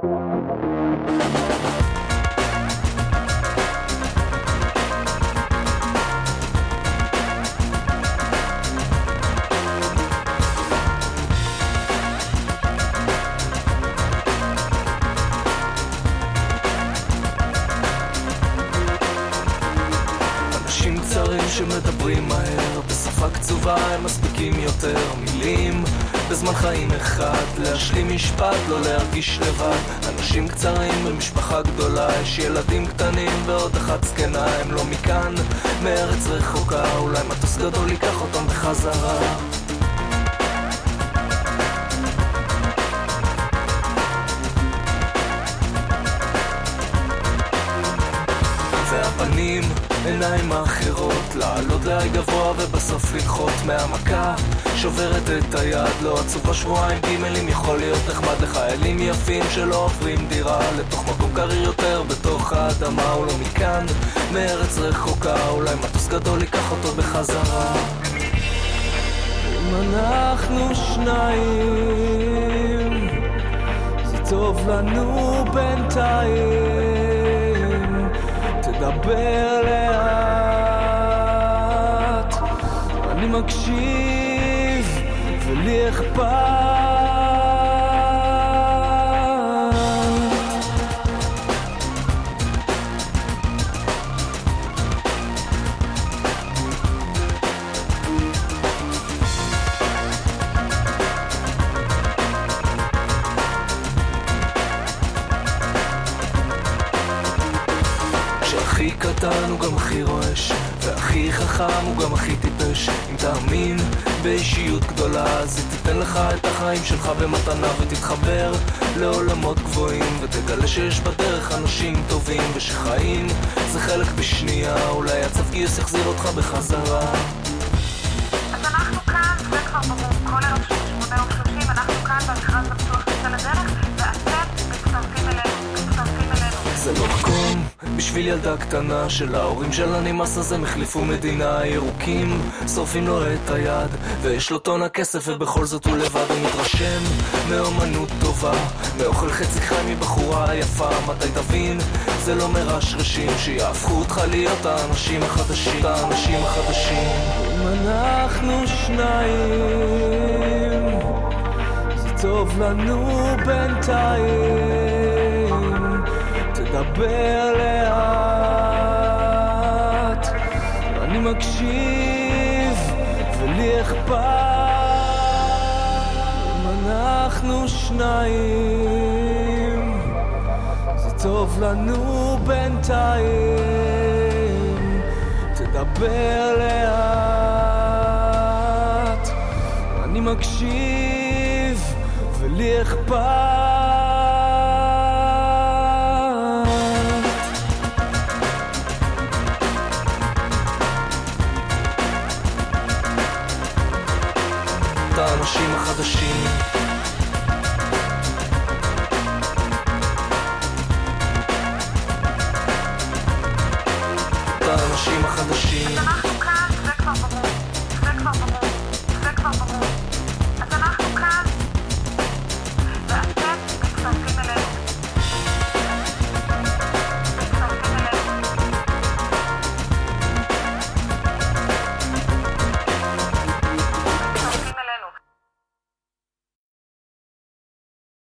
שמדברים מהר, בשפה קצובה הם מספיקים יותר מילים בזמן חיים אחד, להשלים משפט, לא להרגיש לבד. אנשים קצרים במשפחה גדולה, יש ילדים קטנים ועוד אחת זקנה. הם לא מכאן, מארץ רחוקה, אולי מטוס גדול ייקח אותם בחזרה. והפנים, עיניים האחרות, לעלות להי גבוה ובסוף ללחות מהמכה שוברת את היד. לא עצובה שבועיים גימלים, יכול להיות נחמד לחיילים יפים שלא עוברים דירה לתוך מקום קריר יותר בתוך האדמה. הוא לא מכאן, מארץ רחוקה, אולי מטוס גדול ייקח אותו בחזרה. אם אנחנו שניים זה טוב לנו בינתיים, תדבר לאט, אני מקשיב ולי אכפת. הכי קטן הוא גם הכי רועש, והכי חכם הוא גם הכי טיפש. אם תאמין באישיות גדולה, אז היא תיתן לך את החיים שלך במתנה, ותתחבר לעולמות גבוהים, ותגלה שיש בדרך אנשים טובים, ושחיים זה חלק בשנייה. אולי הצו גיוס יחזיר אותך בחזרה. אז אנחנו כאן, זה כבר ברור, כל ערב 8:30 אנחנו כאן במכרז הפתוח יצא לדרך, ואתם מצטרפים אלינו. זה לא מקום בשביל ילדה קטנה של ההורים שלה נמאס, אז הם החליפו מדינה. ירוקים שורפים לו את היד ויש לו טון הכסף, ובכל זאת הוא לבד. הוא מתרשם מאומנות טובה, מאוכל חצי חי מבחורה יפה. מתי תבין? זה לא מרשרשים שיהפכו אותך להיות האנשים החדשים. האנשים החדשים. אם אנחנו שניים זה טוב לנו בינתיים, תדבר לאט, אני מקשיב ולי אכפת. אם אנחנו שניים זה טוב לנו בינתיים, תדבר לאט, אני מקשיב ולי אכפת. האנשים החדשים, האנשים החדשים.